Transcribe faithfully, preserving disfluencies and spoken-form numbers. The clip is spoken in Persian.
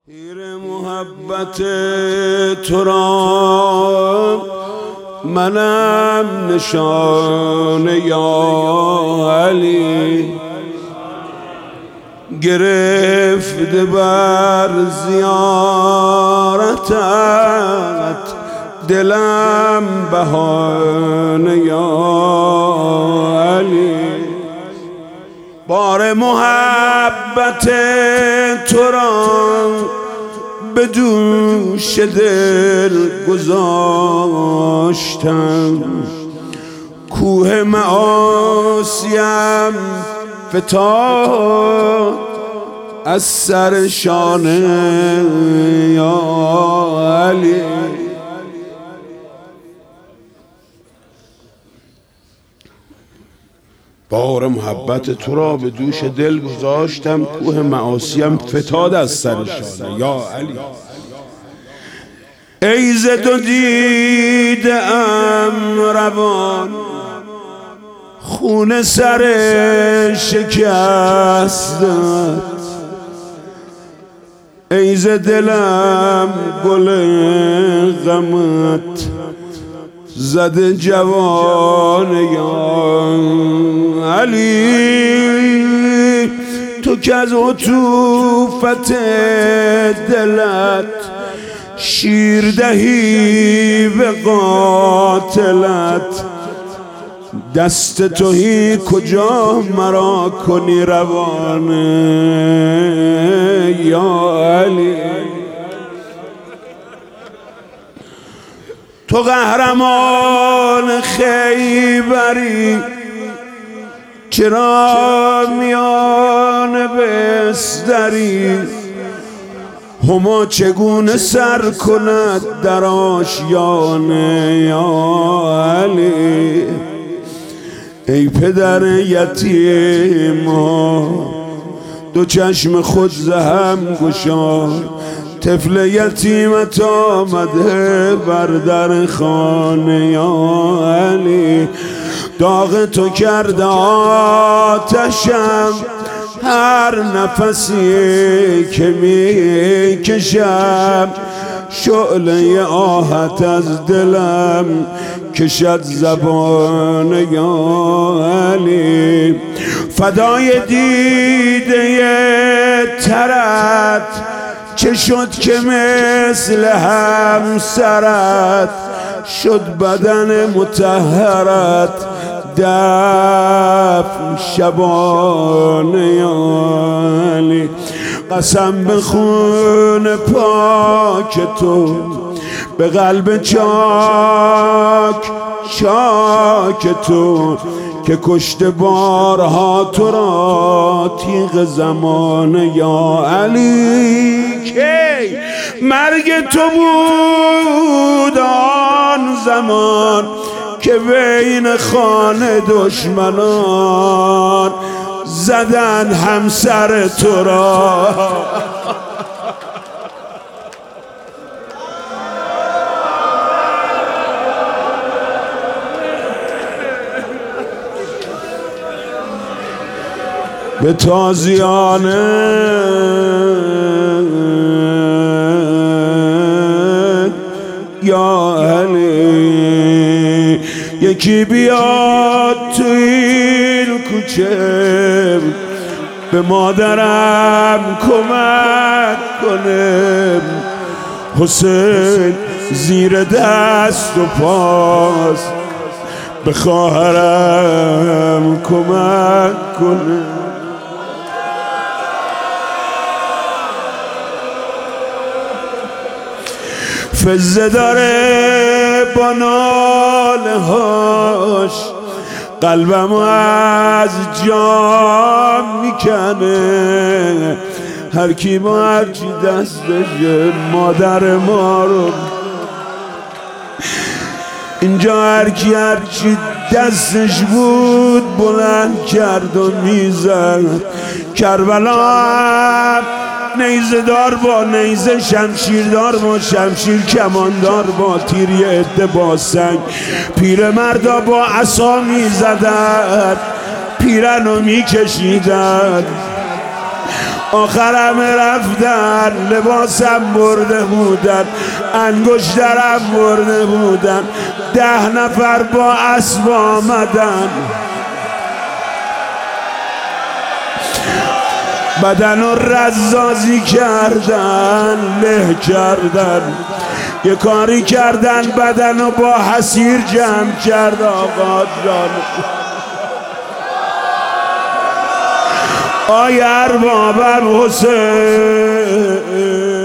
پیر محبت تو را منم نشانه یا علی، گرفته بر زیارتت دلم بهانه یا علی. بار محبت تو را به دوش دل گذاشتم، کوه معاصیم فتاد از سر شانه یا علی. بار محبت تو را به دوش دل گذاشتم، کوه معاصیم فتاد از سر شانه یا علی. ای ز تو دیده ام روان خون سر شکستت، ای ز دلم گل غمت زده جوان یا علی. تو که از عطوفت دلت شیر دهی به قاتلت، دست تویی کجا مرا کنی روانه یا علی. تو قهرمان خیبری چرا میان بستری، هما چگونه سر کند در آشیانه یا علی. ای پدر یتیما دو چشم خود ز هم گشا، طفل یتیمت آمده بر در خانه یا علی. داغ تو کرده آتشم هر نفسی که می کشم، شعله آهت از دلم کشد زبان یا علی. فدای دیده ترت چه شد که مثل همسرت شد بدن مطهرت دفن شبانه یا علی. قسم به خون پاک تو به قلب چاک چاک تو که کشته بارها تو را تیغ زمانه یا علی. کی مرگ تو بود آن زمان که بین خانه دشمنان زدن همسر تو را. به تازیانه یا علی. یکی بیاد تو این کوچه به مادرم کمک کنه، حسین زیر دست و پاس به خواهرم کمک کنه. فزه داره با ناله هاش قلبم از جا میکنه، هر کی با هرچی دستش مادر ما رو اینجا هر کی هرچی دستش بود بلند کرد و میزد. کربلا نیزه دار با نیزه، شمشیردار با شمشیر، کماندار با تیر، یه عده با سنگ، پیر مردا با عصا میزدن، پیرنو میکشیدن. آخرم رفتن لباسم برده بودن، انگشترم برده بودن، ده نفر با اسب آمدن، بدن و رزازی کردن، له کردن، یه کاری کردن بدن و با حسیر جمع کرد. آقا جان آی ارباب حسین